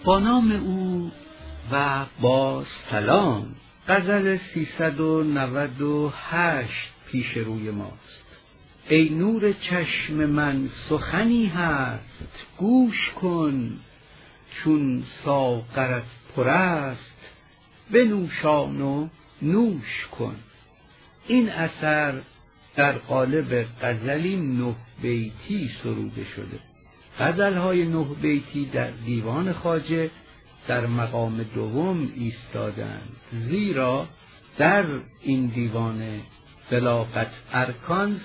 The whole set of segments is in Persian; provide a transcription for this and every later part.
با نام او و با سلام. غزل 398 پیش روی ماست. ای نور چشم من سخنی هست، گوش کن چون ساغرت پر است، بنوشان و نوش کن. این اثر در قالب غزلی 9 بیتی سروده شده. غزل‌های 9 بیتی در دیوان خواجه در مقام دوم ایستادند، زیرا در این دیوان بلاغت ارکان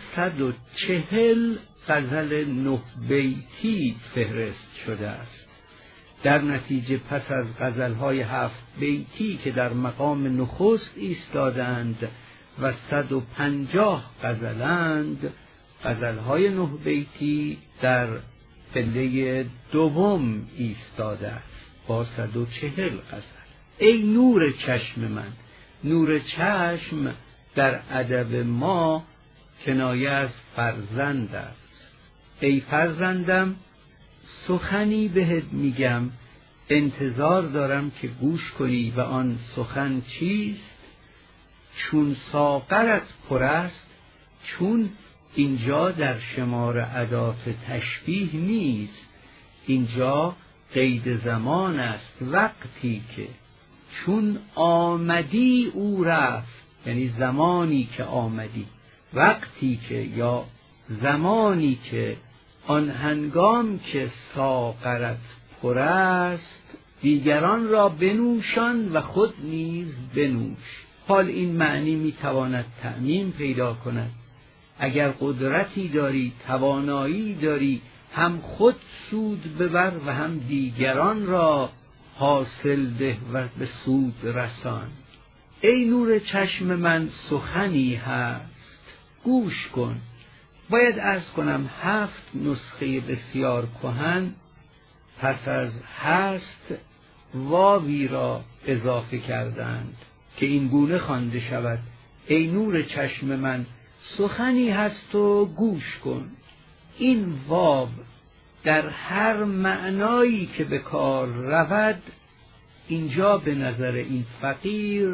140 غزل 9 بیتی فهرست شده است. در نتیجه پس از غزل‌های 7 بیتی که در مقام نخست ایستادند و 150 غزلند، غزل‌های 9 بیتی در پله دوم ایستاده است با 140 غزل. ای نور چشم من، نور چشم در ادب ما کنایه از فرزند است. ای فرزندم سخنی بهت میگم، انتظار دارم که گوش کنی و آن سخن چیست؟ چون ساغرت پر است، چون اینجا در شمار ادات تشبیه نیست، اینجا قید زمان است. وقتی که چون آمدی او رفت، یعنی زمانی که آمدی، وقتی که یا زمانی که آن هنگام که ساغرت پر است، دیگران را بنوشان و خود نیز بنوش. حال این معنی میتواند تعمیم پیدا کند. اگر قدرتی داری، توانایی داری، هم خود سود ببر و هم دیگران را حاصل ده و به سود رسان. ای نور چشم من سخنی هست، گوش کن. باید عرض کنم 7 نسخه بسیار کهن پس از هست واوی را اضافه کردند که این گونه خوانده شود: ای نور چشم من سخنی هست و گوش کن. این واو در هر معنایی که به کار رود اینجا به نظر این فقیر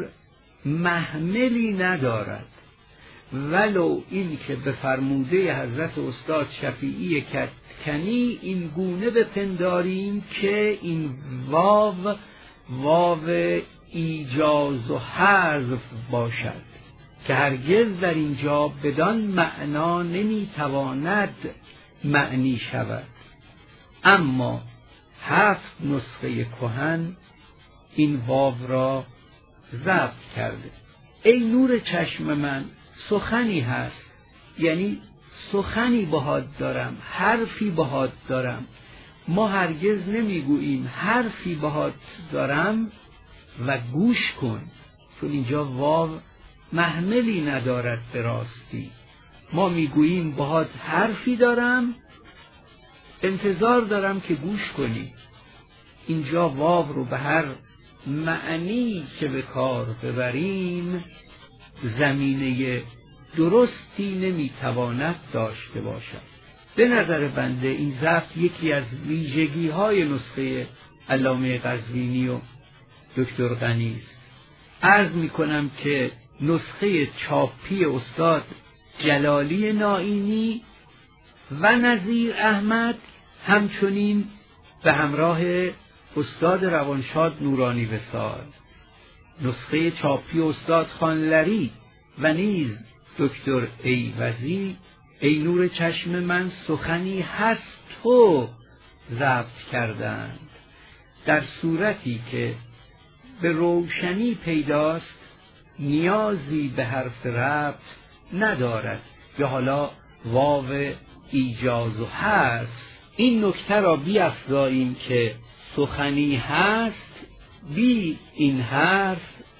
محملی ندارد، ولو این که به فرموده حضرت استاد شفیعی کدکنی این گونه بپنداریم که این واو ایجاز و حذف باشد که هرگز در اینجا بدان معنا نمیتواند معنی شود. اما 7 نسخه کهن این واو را ضبط کرده. ای نور چشم من سخنی هست، یعنی سخنی باهات دارم، حرفی باهات دارم. ما هرگز نمیگوییم حرفی باهات دارم و گوش کن، چون اینجا واو محملی ندارد به راستی. ما میگوییم باهات حرفی دارم، انتظار دارم که گوش کنی. اینجا واو رو به هر معنی که به کار ببریم زمینه درستی نمیتواند داشته باشد. به نظر بنده این ضبط یکی از ویژگی های نسخه علامه قزوینی و دکتر غنی است. عرض میکنم که نسخه چاپی استاد جلالی نائینی و نظیر احمد همچنین به همراه استاد روانشاد نورانی وصال، نسخه چاپی استاد خانلری و نیز دکتر ایوزی، ای نور چشم من سخنی هست تو ضبط کردند، در صورتی که به روشنی پیداست نیازی به حرف ربط ندارد یا حالا واو ایجاز و هست. این نکته را بیفزاییم که سخنی هست بی این حرف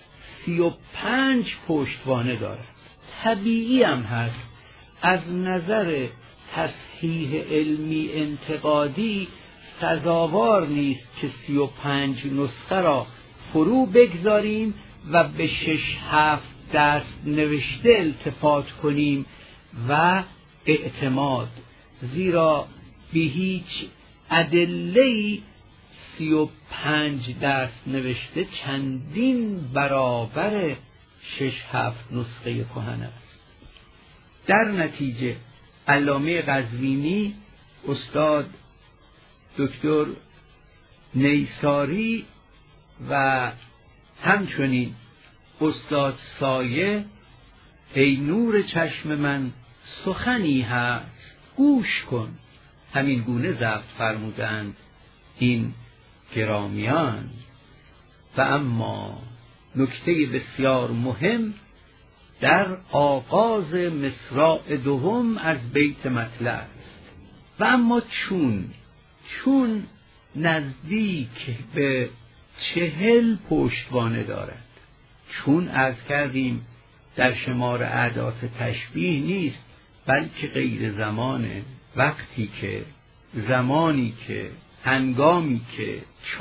35 پشتوانه دارد. طبیعی هم هست از نظر تصحیح علمی انتقادی سزاوار نیست که 35 نسخه را فرو بگذاریم و به 6-7 دست نوشته التفات کنیم و اعتماد، زیرا به هیچ ادله‌ای 35 دست نوشته چندین برابر 6-7 نسخه کهن است. در نتیجه علامه قزوینی، استاد دکتر نیساری و همچنین استاد سایه، ای نور چشم من سخنی هست گوش کن، همین گونه ضبط فرمودند این گرامیان. و اما نکته بسیار مهم در آغاز مصرع دوم از بیت مطلع است. و اما چون نزدیک به 40 پشتوانه دارد. چون عرض کردیم در شمار اعداد تشبیه نیست، بلکه غیر زمانه. وقتی که، زمانی که، هنگامی که،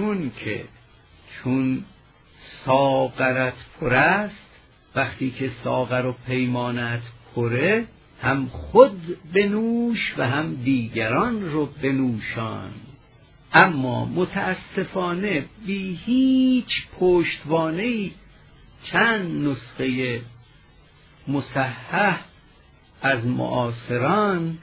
چون ساغرت پر است، وقتی که ساغر و پیمانت پره، هم خود بنوش و هم دیگران رو بنوشان. اما متاسفانه بی هیچ پشتوانه‌ای چند نسخه مصحح از معاصران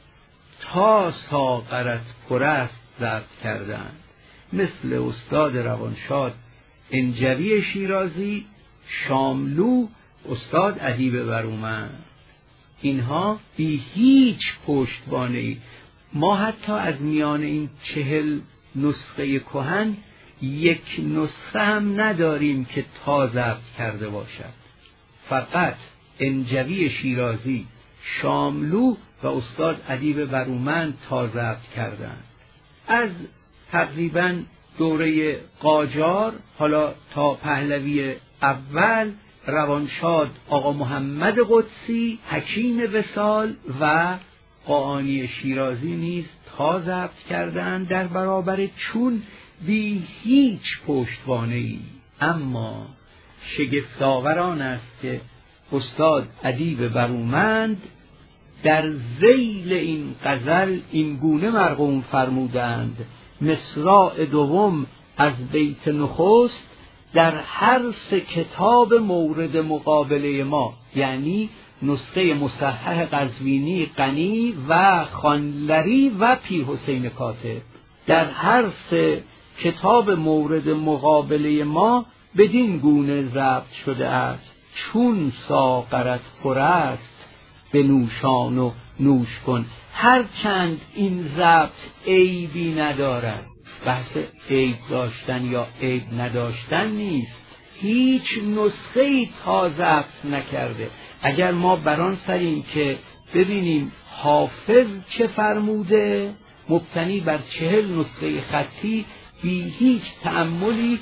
تا ساغرت پر است ضبط کردند، مثل استاد روانشاد انجوی شیرازی، شاملو، استاد ادیب برومند. اینها بی هیچ پشتوانه‌ای. ما حتی از میان این 40 نسخه کهن یک نسخه هم نداریم که تا ضبط کرده باشد. فقط انجوی شیرازی، شاملو و استاد ادیب برومند تا ضبط کردند. از تقریباً دوره قاجار حالا تا پهلوی اول، روانشاد آقا محمد قدسی، حکیم وصال و قاآنی شیرازی نیز تا ضبط کردند در برابر چون بی هیچ پشتوانه‌ای. اما شگفت‌آور آن است که استاد ادیب برومند در ذیل این غزل این گونه مرقوم فرمودند: مصرع دوم از بیت نخست در هر 3 کتاب مورد مقابله ما، یعنی نسخه مصحح قزوینی غنی و خانلری و پیر حسین کاتب، در هر 3 کتاب مورد مقابله ما بدین گونه ضبط شده است: چون ساغرت پر است به نوشان و نوش کن. هرچند این ضبط عیبی ندارد، بحث عیب داشتن یا عیب نداشتن نیست، هیچ نسخه‌ای تا ضبط نکرده. اگر ما بران سریم که ببینیم حافظ چه فرموده، مبتنی بر 40 نسخه خطی بی هیچ تأملی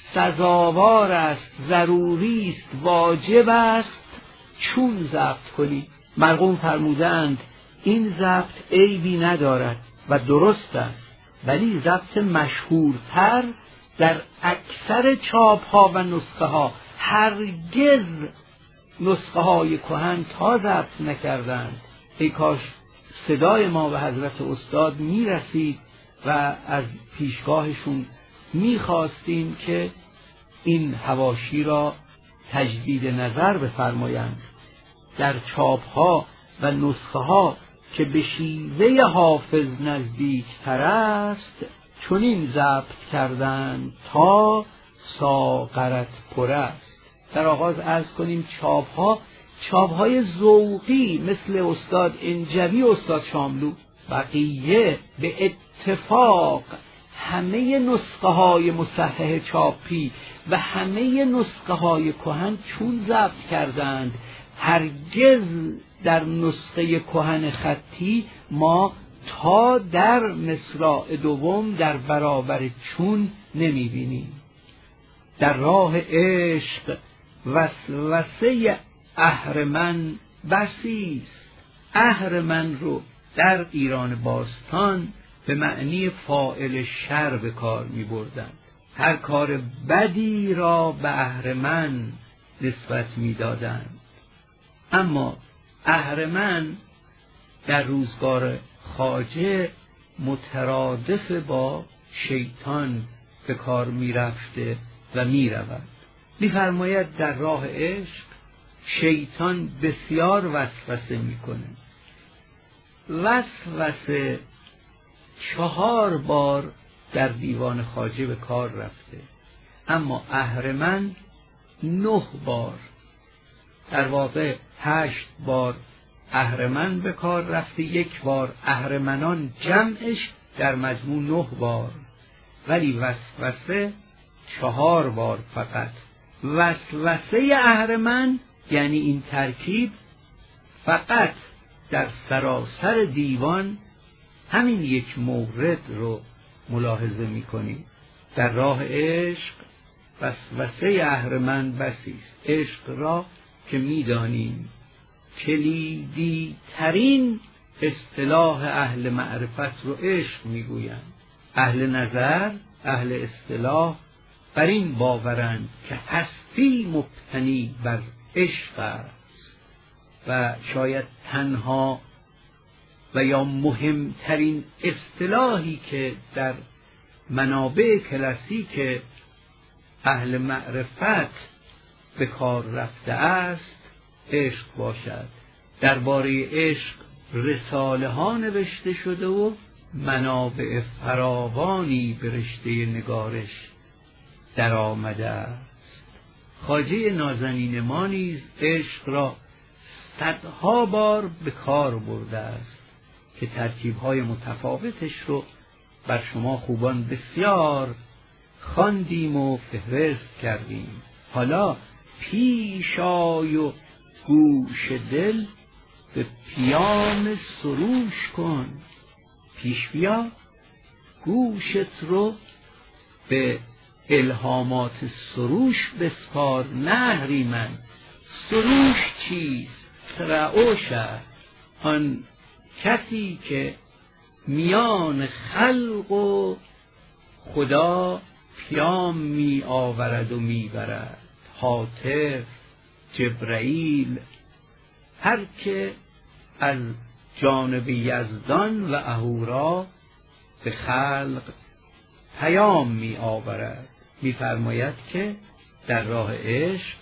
سزاوار است، ضروری است، واجب است چون ضبط کنی. مرقوم فرمودند این ضبط عیبی ندارد و درست است، ولی ضبط مشهورتر در اکثر چاپ ها و نسخه ها هرگز نسخه های کهن تا ضبط نکردند. ای کاش صدای ما به حضرت استاد می رسید و از پیشگاهشون می خواستیم که این حواشی را تجدید نظر بفرمایند. در چاپ ها و نسخه ها که به شیوه حافظ نزدیک تر است چنین ضبط کردند تا ساغرت پر است. در آغاز عرض کنیم چاپ های ذوقی مثل استاد انجوی، استاد شاملو، بقیه به اتفاق همه نسخه های مصحح چاپی و همه نسخه های کهن چون ضبط کردند. هرگز در نسخه کهن خطی ما تا در مصرع دوم در برابر چون نمی بینیم. در راه عشق وسوسه اهرمن بسی است. اهرمن رو در ایران باستان به معنی فاعل شر به کار می بردند. هر کار بدی را به اهرمن نسبت می دادند. اما اهرمن در روزگار خواجه مترادف با شیطان به کار میرفته و میرود. میفرماید در راه عشق شیطان بسیار وسوسه میکنه. وسوسه 4 بار در دیوان خواجه به کار رفته، اما اهرمن 9 بار، در واقع 8 بار اهرمن به کار رفته، 1 بار اهرمنان جمعش، در مجموع 9 بار، ولی وسوسه 4 بار فقط. وسوسه اهرمن یعنی این ترکیب فقط در سراسر دیوان همین 1 مورد رو ملاحظه می‌کنیم. در راه عشق وسوسه اهرمن بسی است. عشق را که می‌دانیم کلیدی ترین اصطلاح اهل معرفت رو عشق می‌گویند. اهل نظر، اهل اصطلاح بر این باورند که هستی مبتنی بر عشق است و شاید تنها و یا مهمترین اصطلاحی که در منابع کلاسیک اهل معرفت به کار رفته است عشق باشد. درباره عشق رساله ها نوشته شده و منابع فراوانی به رشته نگارش در آمده است. خواجه نازنین ما نیز عشق را 100ها بار به کار برده است که ترکیب‌های متفاوتش رو بر شما خوبان بسیار خواندیم و فهرست کردیم. حالا پیش آی و گوش دل به پیام سروش کن. پیش بیا، گوشت رو به الهامات سروش بسپار. اهریمن، سروش چیست؟ سرعوش آن کسی که میان خلق و خدا پیام می آورد و می برد. هاتف، جبرائیل، هر که از جانب یزدان و اهورا به خلق پیام می آورد. می فرماید که در راه عشق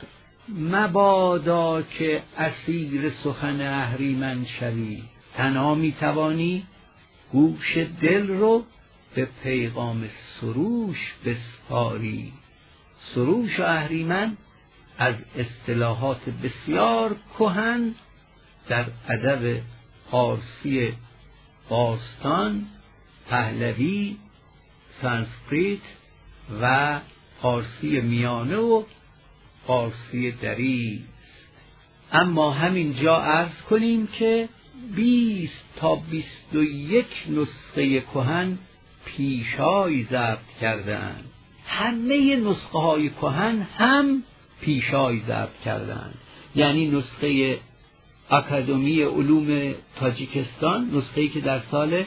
مبادا که اسیر سخن اهریمن شوی. تنها می توانی گوش دل رو به پیغام سروش بسپاری. سروش و اهریمن از اصطلاحات بسیار کهن در ادب فارسی باستان، پهلوی، سانسکریت و فارسی میانه و فارسی دری است. اما همین جا عرض کنیم که 20 تا 21 نسخه کهن پیشای ضبط کردند. همه نسخه های کهن هم پیشای ضبط کردند. یعنی نسخه اکادمی علوم تاجیکستان، نسخه‌ای که در سال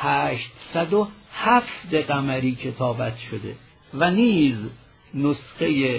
807 قمری کتابت شده، و نیز نسخه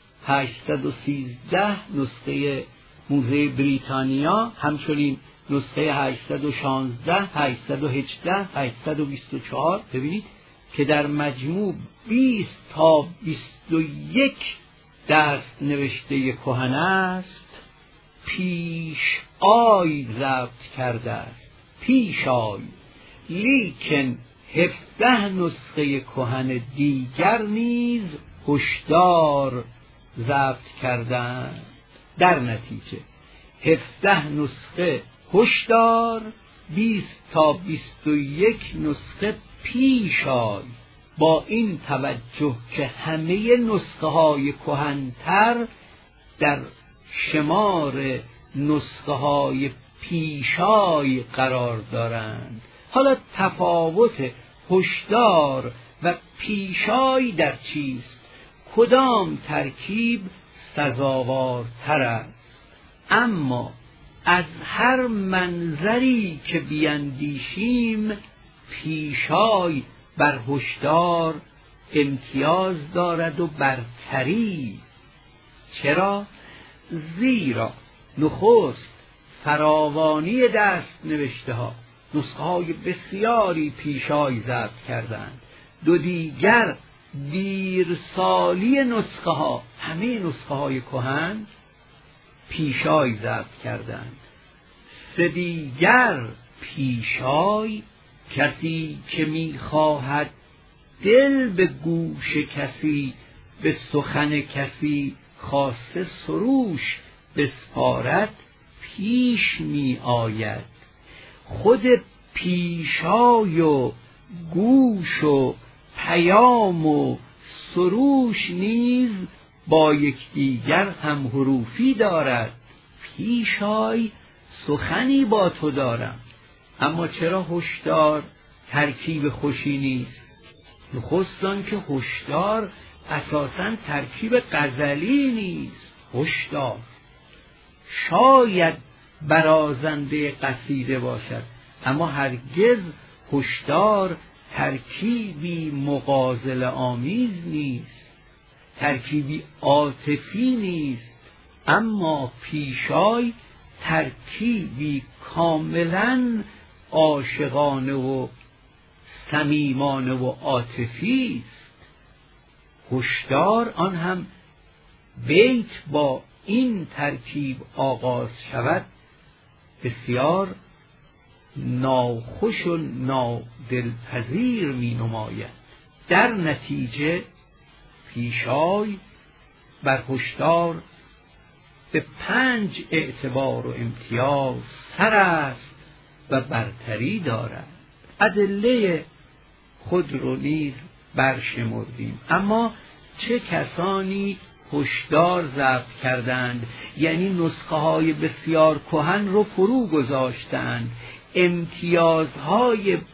813 نسخه موزه بریتانیا، همچنین نسخه 816 818 824. ببینید که در مجموع 20 تا 21 دست نوشته کهن است پیش آی ضبط کرده است. پیش آی، لیکن 17 نسخه کهن دیگر نیز هشدار ضبط کردند. در نتیجه 17 نسخه هشدار، 20 تا 21 نسخه پیش آی. با این توجه که همه نسخه های کهن‌تر در شمار نسخه های پیشای قرار دارند. حالا تفاوت هشدار و پیشای در چیست؟ کدام ترکیب سزاوارتر است؟ اما از هر منظری که بیندیشیم پیشای بر هشدار امتیاز دارد و برتری. چرا؟ زیرا نخست فراوانی دست نوشته ها، نسخه های بسیاری پیشای ضبط کردند. دو دیگر دیرسالی نسخه ها، همه نسخه های کهن پیشای ضبط کردند. سه دیگر پیشای، کسی که میخواهد دل به گوش کسی، به سخن کسی خاصه سروش بسپارد پیش می آید. خود پیشای و گوش و پیام و سروش نیز با یکدیگر هم حروفی دارد. پیشای سخنی با تو دارم، اما چرا هشدار ترکیب خوشی نیست؟ نخست آنکه هشدار اساساً ترکیب غزلی نیست. هشدار شاید برازنده قصیده باشد، اما هرگز هشدار ترکیبی مغازله آمیز نیست، ترکیبی عاطفی نیست. اما پیشای ترکیبی کاملا عاشقانه و صمیمانه و عاطفی است. هشدار آن هم بیت با این ترکیب آغاز شود بسیار ناخوش و نادلپذیر می نماید. در نتیجه پیشای بر هشدار به 5 اعتبار و امتیاز سر است و برتری دارد. ادله خود رو نیز برشمردیم، اما چه کسانی هشدار ضبط کردند، یعنی نسخه های بسیار کهن رو فرو گذاشتند، امتیازهای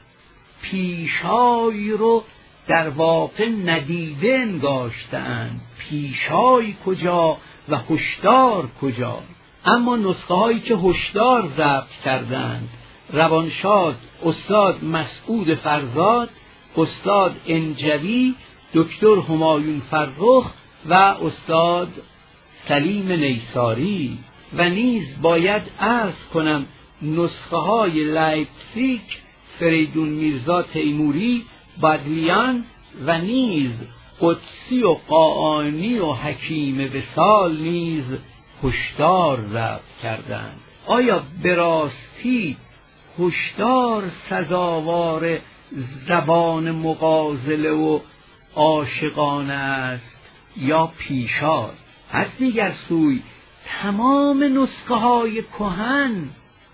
پیشای رو در واقع ندیده انگاشتند. پیشای کجا و هشدار کجا؟ اما نسخه هایی که هشدار ضبط کردند، روانشاد استاد مسعود فرزاد، استاد انجوی، دکتر همایون فرخ و استاد سلیم نیساری، و نیز باید عرض کنم نسخه های لایپزیگ، فریدون میرزا تیموری، بادلیان و نیز قدسی و قاآنی و حکیم وصال نیز هشدار ضبط کردند. آیا به راستی هشدار سزاوار زبان مغازله و عاشقانه است یا پیشای؟ از دیگر سوی تمام نسخه های کهن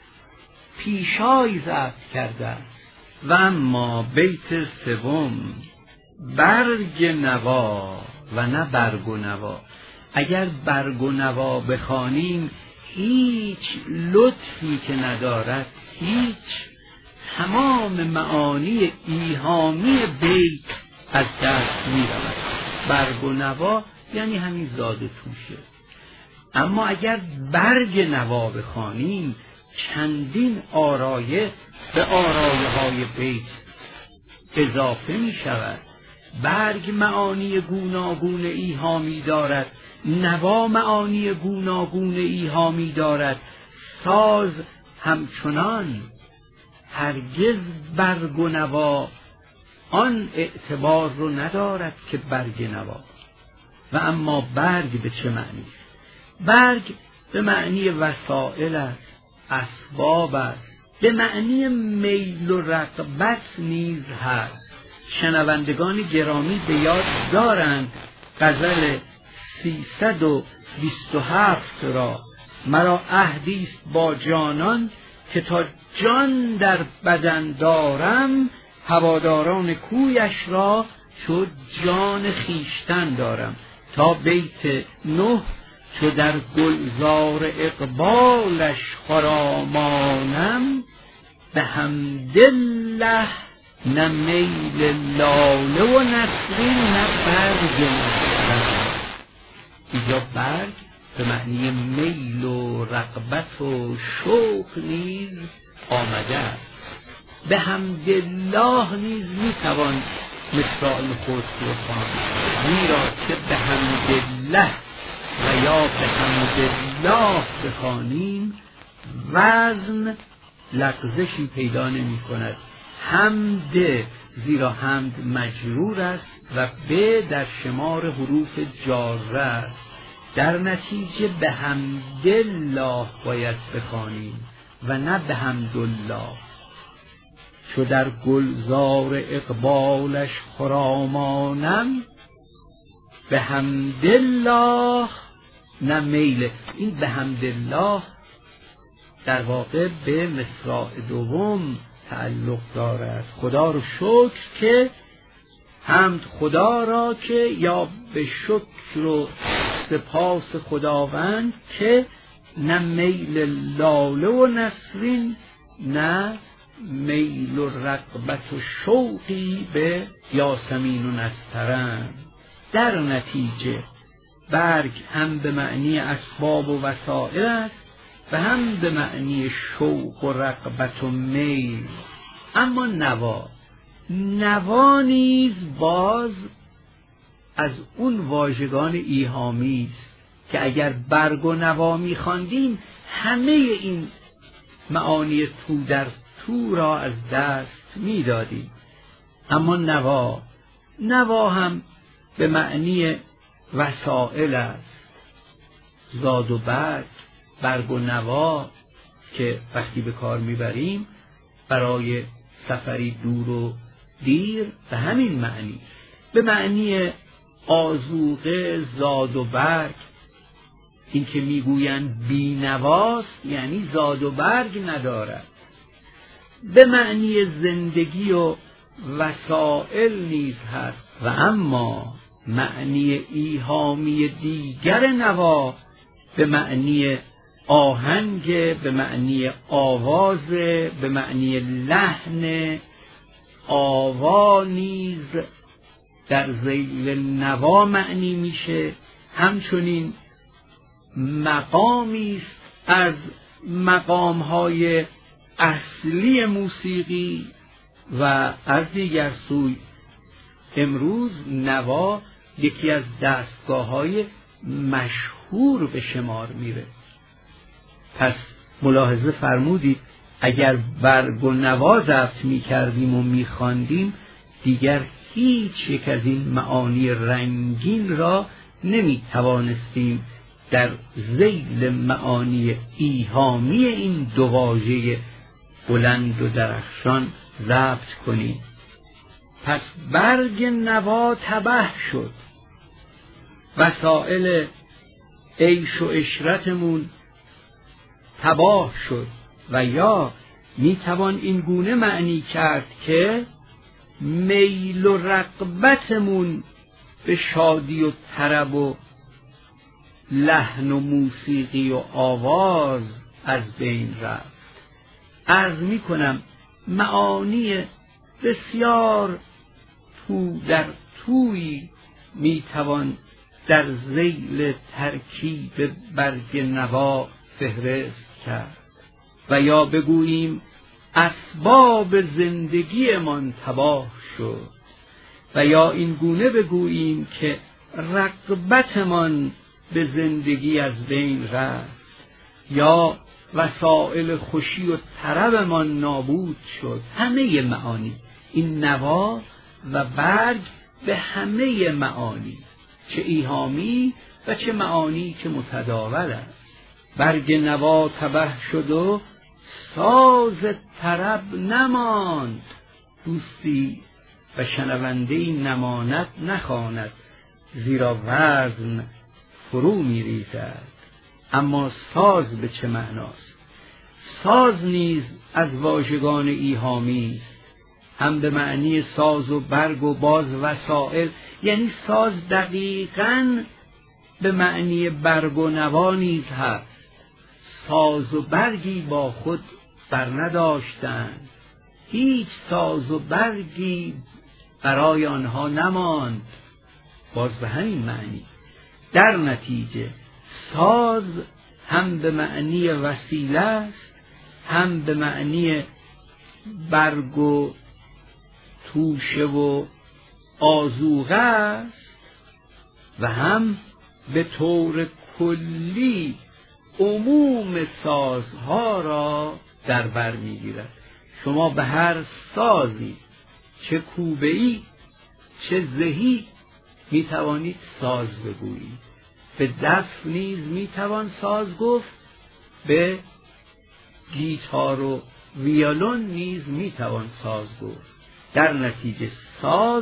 پیشای ضبط کرده است. و اما بیت 3 برگ نوا و نه برگ و نوا. اگر برگ و نوا بخوانیم هیچ لطفی که ندارد، هیچ، تمام معانی ایهامی بیت از دست می رود. برگ و نوا یعنی همین زاد توشه. اما اگر برگ نوا بخوانیم چندین آرایه به آرایه های بیت اضافه می شود. برگ معانی گوناگون ایهامی دارد، نوا معانی گوناگون ایهامی دارد، ساز همچنان. هرگز برگ و نوا آن اعتبار رو ندارد که برگ نوا. و اما برگ به چه معنی است؟ برگ به معنی وسائل است، اسباب است، به معنی میل و رغبت نیز هست. شنوندگان گرامی به یاد دارند غزل 327 را: مرا عهدی است با جانان که تا جان در بدن دارم، هواداران کویش را چو جان خویشتن دارم. تا بیت 9: چو در گلزار اقبالش خرامانم، به حمدالله نه میل لاله و نسرین نه برگ نسرین. اینجا برگ به معنی میل و رغبت و شوق نیز آمده است. به حمدالله نیز میتوان مصرع نخست رو خواند، زیرا که به حمدالله و یا به حمدالله بخوانیم وزن لغزشی پیدا نمی کند. حمد، زیرا حمد مجرور است و ب در شمار حروف جاره است. در نتیجه به حمدالله باید بخوانیم و نه به حمدالله. چو در گلزار اقبالش خرامانم، به حمدالله نه میل. این به حمدالله در واقع به مصرع دوم تعلق دارد. خدا رو شکر که حمد خدا را که یا به شکر و سپاس خداوند که نه میل لاله و نسرین نه میل و رغبت و شوقی به یاسمین و نسترن. در نتیجه برگ هم به معنی اسباب و وسائل است و هم به معنی شوق و رغبت و میل. اما نوا نیز باز از اون واژگان ایهامی است که اگر برگ و نوا می‌خواندیم همه این معانی تو در تو را از دست می‌دادیم. اما نوا هم به معنی وسائل است. زاد و برگ و نوا که وقتی به کار میبریم برای سفری دور و دیر به همین معنی، به معنی آذوقه زاد و برگ. این که میگویند بینواست یعنی زاد و برگ ندارد. به معنی زندگی و وسائل نیز هست. و اما معنی ایهامی دیگر نوا به معنی آهنگ، به معنی آواز، به معنی لحن آوا نیز در ذیل نوا معنی میشه. همچنین مقامی است از مقام‌های اصلی موسیقی و از دیگر سوی امروز نوا یکی از دستگاه‌های مشهور به شمار میره. پس ملاحظه فرمودید اگر برگ و نوا ضبط می‌کردیم و می‌خواندیم دیگر هیچ یک از این معانی رنگین را نمی‌توانستیم در ذیل معانی ایهامی این دو واژه بلند و درخشان ضبط کنیم. پس برگ نوا تبه شد، وسائل عیش و عشرتمون تباه شد. و یا میتوان این گونه معنی کرد که میل و رغبتمون به شادی و طرب و لحن و موسیقی و آواز از بین رفت. عرض میکنم معانی بسیار تو در توی میتوان در ذیل ترکیب برگ نوا فهرست کرد. و یا بگوییم اسباب زندگیمان تباه شد، و یا این گونه بگوییم که رغبتمان به زندگی از بین رفت، یا وسائل خوشی و طربمان نابود شد. همه معانی این نوا و برگ به همه معانی، چه ایهامی و چه معانی که متداول است. برگ نوا تبه شد و ساز طرب نماند، دوستی و شنونده‌ای نماند نخواند، زیرا وزن فرو می‌ریزد. اما ساز به چه معناست؟ ساز نیز از واژگان ایهامی است، هم به معنی ساز و برگ و باز وسائل، یعنی ساز دقیقاً به معنی برگ و نوا نیز هست. ساز و برگی با خود بر نداشتند، هیچ ساز و برگی برای آنها نماند، باز به همین معنی. در نتیجه ساز هم به معنی وسیله است، هم به معنی برگ و توشه و آذوقه است، و هم به طور کلی عموم سازها را در بر میگیرد. شما به هر سازی، چه کوبه‌ای چه زهی میتوانید ساز بگویید. به دف نیز میتوان ساز گفت، به گیتار و ویولون نیز میتوان ساز گفت. در نتیجه ساز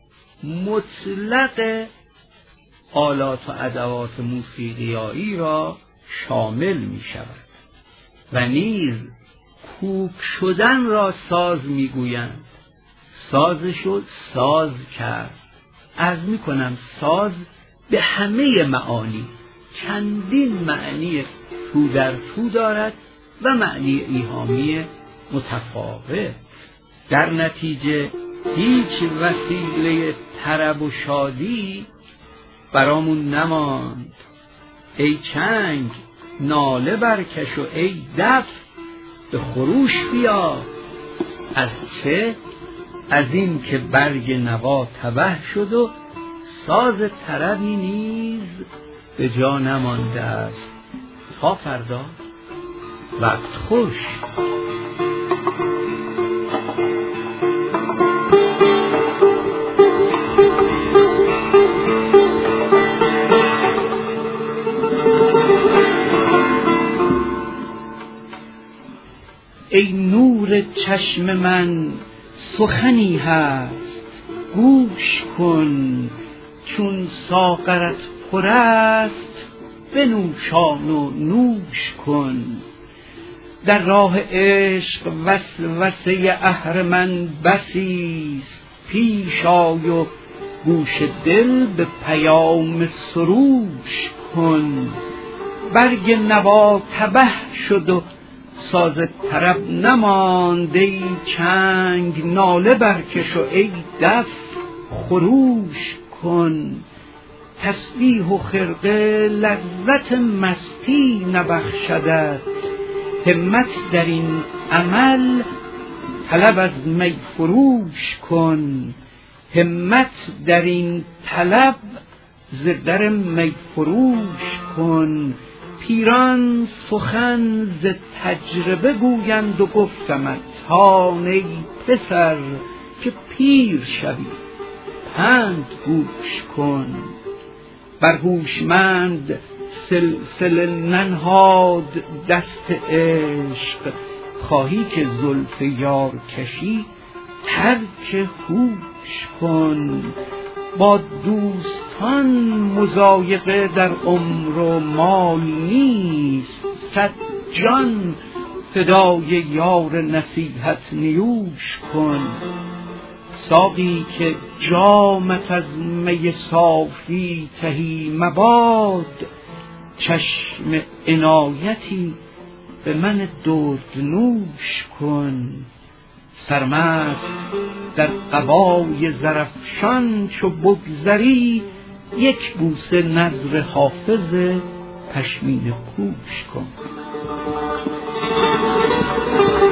مطلق آلات و ادوات موسیقیایی را شامل می شود و نیز کوک شدن را ساز می گویند. سازشو ساز کرد. عرض می کنم ساز به همه معانی چندین معنی تو در تو دارد و معنی ایهامی متفاوت. در نتیجه هیچ وسیله طرب و شادی برامون نماند. ای چنگ ناله برکش و ای دف به خروش بیا. از چه؟ از این که برگ نوا تبه شد و ساز طربی نیز به جا نمانده است. تا فردا، وقت خوش. ای نور چشم من سخنی هست گوش کن، چون ساغرت پر است بنوشان و نوش کن. در راه عشق وسوسه اهرمن بسی است، پیش آی و گوش دل به پیام سروش کن. برگ نوا تبه شد و ساز طرب نماند، ای چنگ ناله برکش و ای دف خروش کن. تسبیح و خرقه لذت مستی نبخشدت، همت در این عمل طلب از می فروش کن. همت در این طلب ز در می فروش کن. پیران سخن ز تجربه گویند و گفتمت هان ای پسر که پیر شوی پند گوش کن. بر هوشمند سلسله ننهاد دست عشق، خواهی که زلف یار کشی ترک هوش کن. با دوستان مضایقه در عمر و مال نیست، صد جان فدای یار نصیحت نیوش کن. ساقی که جامت از می صافی تهی مباد، چشم عنایتی به من دردنوش کن. سرمست در قبای زرفشان چو بگذری، یک بوسه نذر حافظ پشمینه پوش کن.